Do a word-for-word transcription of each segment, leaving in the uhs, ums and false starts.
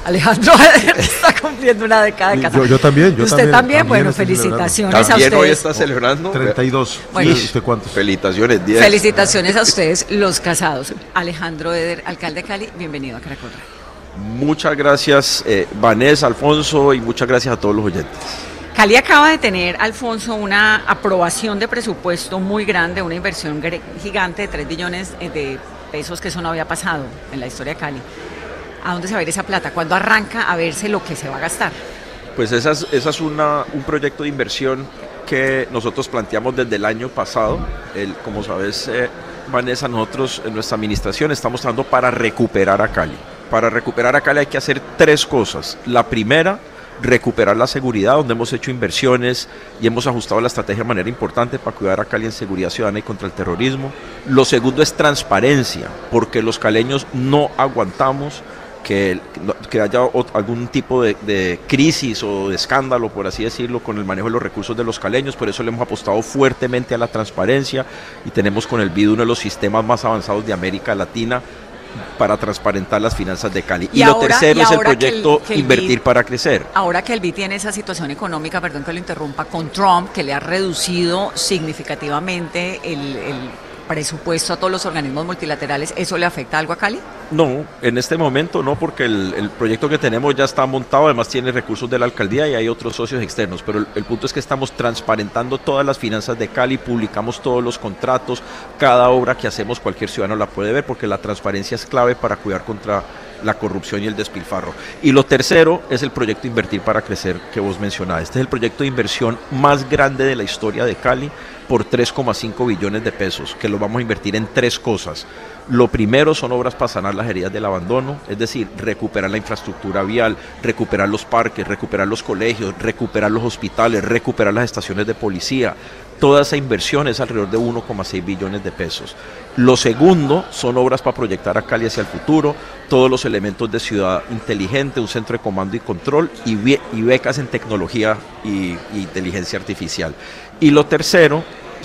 Alejandro está cumpliendo una década de casado. Yo, yo también. Yo ¿Usted también? también, también Bueno, estoy felicitaciones celebrando. a ustedes. También hoy está celebrando. treinta y dos. Bueno. ¿Y usted cuántos? Felicitaciones, diez. Felicitaciones a ustedes, los casados. Alejandro Eder, alcalde de Cali, bienvenido a Caracol Radio. Muchas gracias, eh, Vanessa, Alfonso, y muchas gracias a todos los oyentes. Cali acaba de tener, Alfonso, una aprobación de presupuesto muy grande, una inversión gigante de tres billones de pesos, que eso no había pasado en la historia de Cali. ¿A dónde se va a ir esa plata? ¿Cuándo arranca a verse lo que se va a gastar? Pues esa es, esa es una, un proyecto de inversión que nosotros planteamos desde el año pasado. El, como sabes, eh, Vanessa, nosotros en nuestra administración estamos trabajando para recuperar a Cali. Para recuperar a Cali hay que hacer tres cosas. La primera, recuperar la seguridad, donde hemos hecho inversiones y hemos ajustado la estrategia de manera importante para cuidar a Cali en seguridad ciudadana y contra el terrorismo. Lo segundo es transparencia, porque los caleños no aguantamos que, que haya algún tipo de, de crisis o de escándalo, por así decirlo, con el manejo de los recursos de los caleños. Por eso le hemos apostado fuertemente a la transparencia y tenemos con el B I D uno de los sistemas más avanzados de América Latina para transparentar las finanzas de Cali. Y, y lo ahora, tercero y es el proyecto que el, que el Invertir B I D, para Crecer. Ahora que el B I D tiene esa situación económica, perdón que lo interrumpa, con Trump, que le ha reducido significativamente el, el presupuesto a todos los organismos multilaterales, ¿eso le afecta algo a Cali? No, en este momento no, porque el, el proyecto que tenemos ya está montado, además tiene recursos de la alcaldía y hay otros socios externos, pero el, el punto es que estamos transparentando todas las finanzas de Cali, publicamos todos los contratos, cada obra que hacemos cualquier ciudadano la puede ver, porque la transparencia es clave para cuidar contra la corrupción y el despilfarro. Y lo tercero es el proyecto Invertir para Crecer que vos mencionabas. Este es el proyecto de inversión más grande de la historia de Cali, por tres coma cinco billones de pesos, que lo vamos a invertir en tres cosas. Lo primero son obras para sanar las heridas del abandono, es decir, recuperar la infraestructura vial, recuperar los parques, recuperar los colegios, recuperar los hospitales, recuperar las estaciones de policía. Toda esa inversión es alrededor de uno coma seis billones de pesos. Lo segundo son obras para proyectar a Cali hacia el futuro, todos los elementos de ciudad inteligente, un centro de comando y control y, be y becas en tecnología y, y inteligencia artificial. Y lo tercero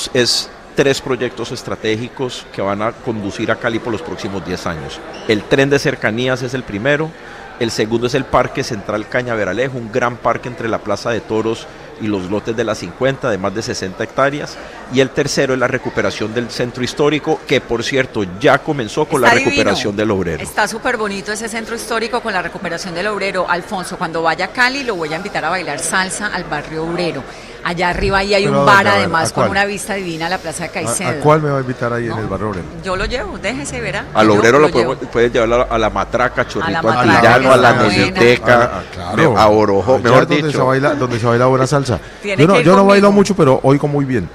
es tres proyectos estratégicos que van a conducir a Cali por los próximos diez años. El tren de cercanías es el primero, el segundo es el Parque Central Cañaveralejo, un gran parque entre la Plaza de Toros y los lotes de las cincuenta de más de sesenta hectáreas, y el tercero es la recuperación del centro histórico, que por cierto ya comenzó con Está la recuperación divino. del Obrero. Está súper bonito ese centro histórico con la recuperación del Obrero. Alfonso, cuando vaya a Cali lo voy a invitar a bailar salsa al barrio Obrero. Allá arriba ahí hay Pero un ¿dónde? bar A ver, además ¿a con cuál? una vista divina a la Plaza de Caicedo. ¿A, a cuál me va a invitar ahí ¿No? en el barrio Obrero? Yo lo llevo, déjese, verá. Al Yo Obrero lo, lo podemos, puedes llevar a la, a la Matraca, Chorrito, la al Matraca, Tirano, a la que está Biblioteca, buena. Ah, ah, claro. a Orojo, Allá mejor es donde dicho. Se baila, donde se baila buena salsa. Tiene Yo no, que ir yo no conmigo. bailo mucho, pero oigo muy bien.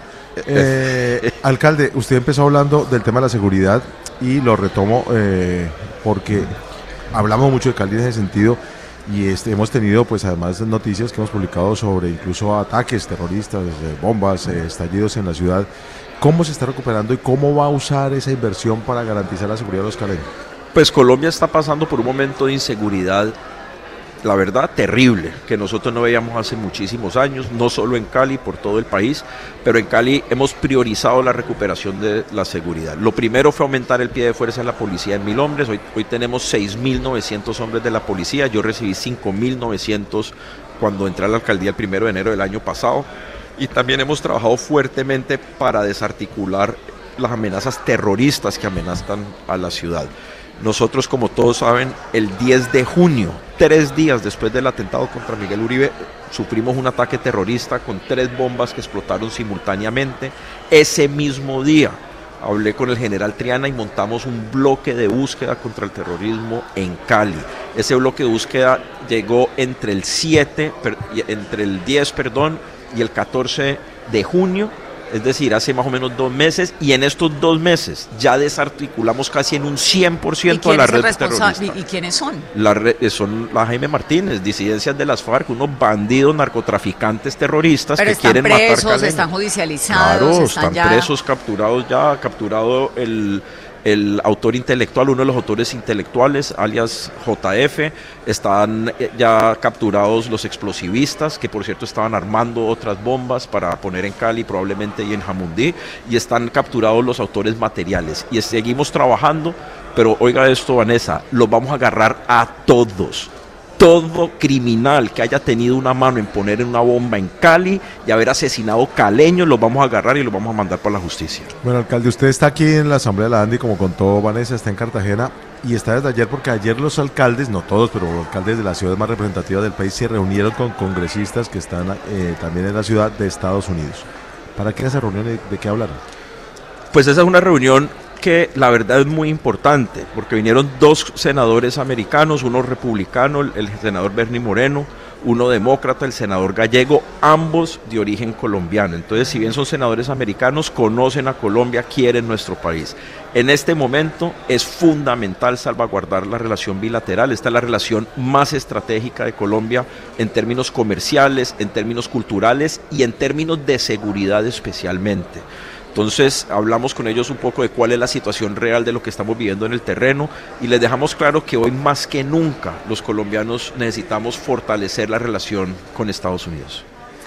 Eh, alcalde, usted empezó hablando del tema de la seguridad y lo retomo eh, porque hablamos mucho de Cali en ese sentido y este, hemos tenido pues además noticias que hemos publicado sobre incluso ataques terroristas, eh, bombas, eh, estallidos en la ciudad. ¿Cómo se está recuperando y cómo va a usar esa inversión para garantizar la seguridad de los caleños? Pues Colombia está pasando por un momento de inseguridad, la verdad, terrible, que nosotros no veíamos hace muchísimos años, no solo en Cali, por todo el país, pero en Cali hemos priorizado la recuperación de la seguridad. Lo primero fue aumentar el pie de fuerza en la policía en mil hombres, hoy, hoy tenemos seis mil novecientos hombres de la policía, yo recibí cinco mil novecientos cuando entré a la alcaldía el primero de enero del año pasado, y también hemos trabajado fuertemente para desarticular las amenazas terroristas que amenazan a la ciudad. Nosotros, como todos saben, el diez de junio, tres días después del atentado contra Miguel Uribe, sufrimos un ataque terrorista con tres bombas que explotaron simultáneamente. Ese mismo día hablé con el general Triana y montamos un bloque de búsqueda contra el terrorismo en Cali. Ese bloque de búsqueda llegó entre el siete, entre el diez, perdón, y el catorce de junio. Es decir, hace más o menos dos meses, y en estos dos meses ya desarticulamos casi en un cien por ciento a la red terrorista. ¿Y quiénes son? La red, son la Jaime Martínez, disidencias de las FARC, unos bandidos narcotraficantes terroristas Pero que quieren presos, matar caleños. Están judicializados, claro, están, están ya... presos, capturados ya, capturado el... el autor intelectual, uno de los autores intelectuales, alias J F, están ya capturados los explosivistas, que por cierto estaban armando otras bombas para poner en Cali, probablemente y en Jamundí, y están capturados los autores materiales, y seguimos trabajando, pero oiga esto, Vanessa, los vamos a agarrar a todos, todo criminal que haya tenido una mano en poner una bomba en Cali y haber asesinado caleños, los vamos a agarrar y los vamos a mandar para la justicia. Bueno, alcalde, usted está aquí en la Asamblea de la ANDI, como contó Vanessa, está en Cartagena y está desde ayer porque ayer los alcaldes, no todos, pero los alcaldes de las ciudades más representativas del país se reunieron con congresistas que están eh, también en la ciudad de Estados Unidos. ¿Para qué esa reunión y de qué hablaron? Pues esa es una reunión que la verdad es muy importante, porque vinieron dos senadores americanos, uno republicano, el senador Bernie Moreno, uno demócrata, el senador Gallego, ambos de origen colombiano. Entonces, si bien son senadores americanos, conocen a Colombia, quieren nuestro país. En este momento es fundamental salvaguardar la relación bilateral. Esta es la relación más estratégica de Colombia en términos comerciales, en términos culturales y en términos de seguridad especialmente. Entonces hablamos con ellos un poco de cuál es la situación real de lo que estamos viviendo en el terreno y les dejamos claro que hoy más que nunca los colombianos necesitamos fortalecer la relación con Estados Unidos.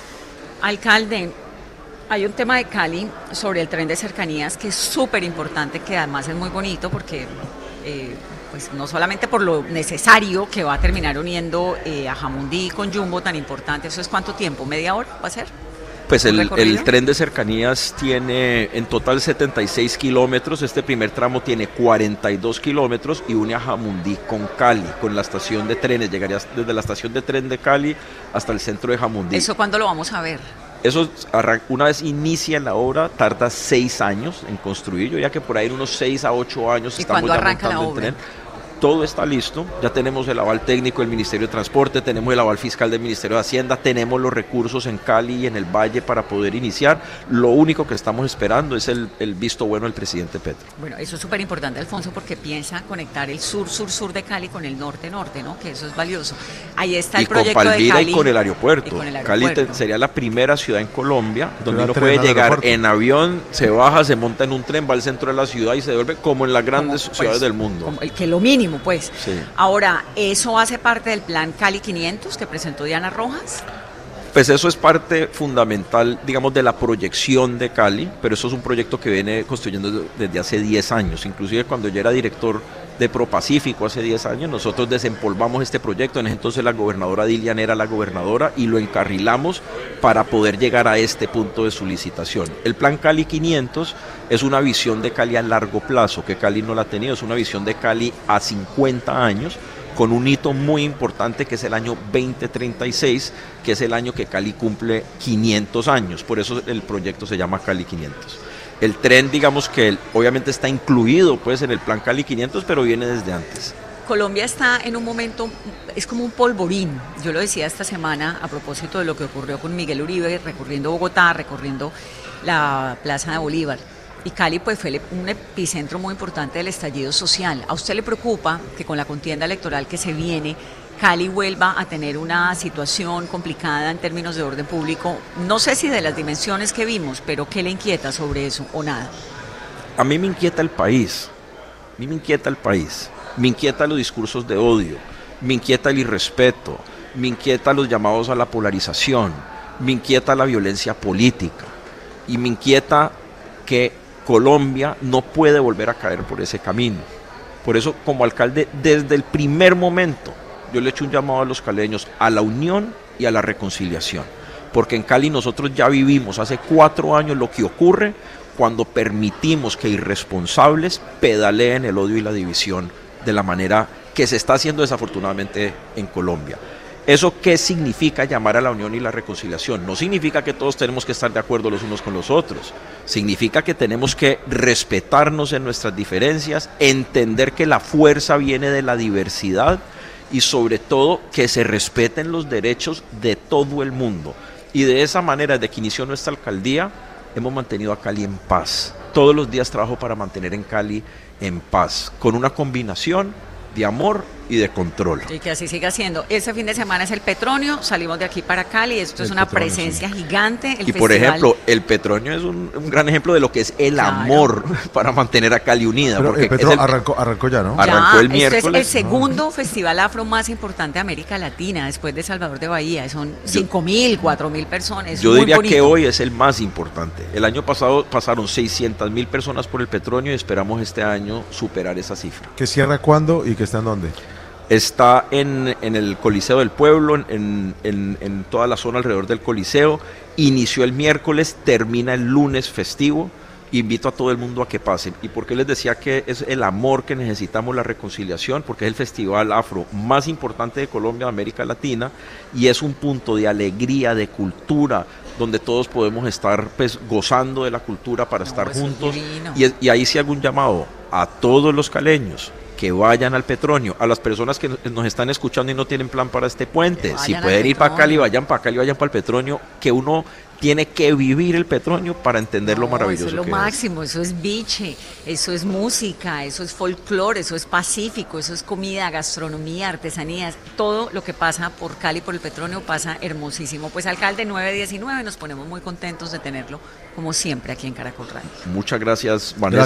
Alcalde, hay un tema de Cali sobre el tren de cercanías que es súper importante, que además es muy bonito porque eh, pues no solamente por lo necesario que va a terminar uniendo eh, a Jamundí con Jumbo tan importante. ¿Eso es cuánto tiempo? ¿Media hora va a ser? Pues el, el tren de cercanías tiene en total setenta y seis kilómetros, este primer tramo tiene cuarenta y dos kilómetros y une a Jamundí con Cali, con la estación de trenes, llegaría desde la estación de tren de Cali hasta el centro de Jamundí. ¿Eso cuándo lo vamos a ver? Eso, una vez inicia la obra, tarda seis años en construir, yo diría que por ahí en unos seis a ocho años ¿Y estamos cuándo ya arranca montando la el obra? tren. Todo está listo, ya tenemos el aval técnico del Ministerio de Transporte, tenemos el aval fiscal del Ministerio de Hacienda, tenemos los recursos en Cali y en el Valle para poder iniciar. Lo único que estamos esperando es el, el visto bueno del presidente Petro. Bueno, eso es súper importante, Alfonso, porque piensa conectar el sur-sur-sur de Cali con el norte-norte, ¿no? Que eso es valioso. Ahí está el y proyecto con Palmira de Cali. Y con el aeropuerto. Con el Cali aeropuerto. te, sería la primera ciudad en Colombia donde uno tren puede al llegar aeropuerto. en avión, se baja, se monta en un tren, va al centro de la ciudad y se devuelve como en las grandes Como, pues, ciudades del mundo. Como el que lo mínimo, pues. Sí. Ahora, ¿eso hace parte del plan Cali quinientos que presentó Diana Rojas? Pues eso es parte fundamental, digamos, de la proyección de Cali, pero eso es un proyecto que viene construyendo desde hace diez años. Inclusive cuando yo era director de ProPacífico hace diez años, nosotros desempolvamos este proyecto. En ese entonces la gobernadora Dilian era la gobernadora y lo encarrilamos para poder llegar a este punto de su licitación. El plan Cali quinientos es una visión de Cali a largo plazo, que Cali no la ha tenido, es una visión de Cali a cincuenta años, con un hito muy importante que es el año veinte treinta y seis, que es el año que Cali cumple quinientos años, por eso el proyecto se llama Cali quinientos. El tren, digamos que el, obviamente está incluido pues en el plan Cali quinientos, pero viene desde antes. Colombia está en un momento, es como un polvorín. Yo lo decía esta semana a propósito de lo que ocurrió con Miguel Uribe, recorriendo Bogotá, recorriendo la Plaza de Bolívar. Y Cali pues fue un epicentro muy importante del estallido social. ¿A usted le preocupa que con la contienda electoral que se viene, Cali vuelva a tener una situación complicada en términos de orden público? No sé si de las dimensiones que vimos, pero ¿qué le inquieta sobre eso o nada? A mí me inquieta el país, a mí me inquieta el país, me inquieta los discursos de odio, me inquieta el irrespeto, me inquieta los llamados a la polarización, me inquieta la violencia política y me inquieta que Colombia no puede volver a caer por ese camino. Por eso, como alcalde, desde el primer momento, yo le echo un llamado a los caleños a la unión y a la reconciliación. Porque en Cali nosotros ya vivimos hace cuatro años lo que ocurre cuando permitimos que irresponsables pedaleen el odio y la división de la manera que se está haciendo desafortunadamente en Colombia. ¿Eso qué significa llamar a la unión y la reconciliación? No significa que todos tenemos que estar de acuerdo los unos con los otros. Significa que tenemos que respetarnos en nuestras diferencias, entender que la fuerza viene de la diversidad y sobre todo que se respeten los derechos de todo el mundo. Y de esa manera, desde que inició nuestra alcaldía, hemos mantenido a Cali en paz. Todos los días trabajo para mantener en Cali en paz, con una combinación de amor y de control. Y que así siga siendo. Este fin de semana es el Petronio, salimos de aquí para Cali, esto El es una Petronio, presencia sí. gigante. El y por festival... ejemplo, el Petronio es un, un gran ejemplo de lo que es el Claro. amor para mantener a Cali unida. Pero porque el Petro es el- arrancó, arrancó ya, ¿no? Ar- arrancó el Ya, este miércoles. es el segundo festival afro más importante de América Latina, después de Salvador de Bahía. Son cinco mil, cuatro mil personas. Es Yo muy diría bonito. que hoy es el más importante. El año pasado pasaron seiscientas mil personas por el Petronio y esperamos este año superar esa cifra. ¿Que cierra cuándo y que está en dónde? Está en, en el Coliseo del Pueblo, en, en, en toda la zona alrededor del Coliseo. Inició el miércoles, termina el lunes festivo. Invito a todo el mundo a que pasen. ¿Y por qué les decía que es el amor que necesitamos, la reconciliación? Porque es el festival afro más importante de Colombia, de América Latina, y es un punto de alegría, de cultura, donde todos podemos estar pues, gozando de la cultura para no, estar juntos. Y, y ahí sí hago un llamado a todos los caleños que vayan al Petronio, a las personas que nos están escuchando y no tienen plan para este puente, si pueden ir para Cali, vayan para Cali, vayan para el Petronio, que uno tiene que vivir el Petronio para entender no, lo maravilloso que es. Eso es lo máximo, es. Eso es biche, eso es música, eso es folclore, eso es pacífico, eso es comida, gastronomía, artesanías, todo lo que pasa por Cali, por el Petronio, pasa hermosísimo. Pues alcalde, nueve diecinueve, nos ponemos muy contentos de tenerlo, como siempre, aquí en Caracol Radio. Muchas gracias, Vanessa.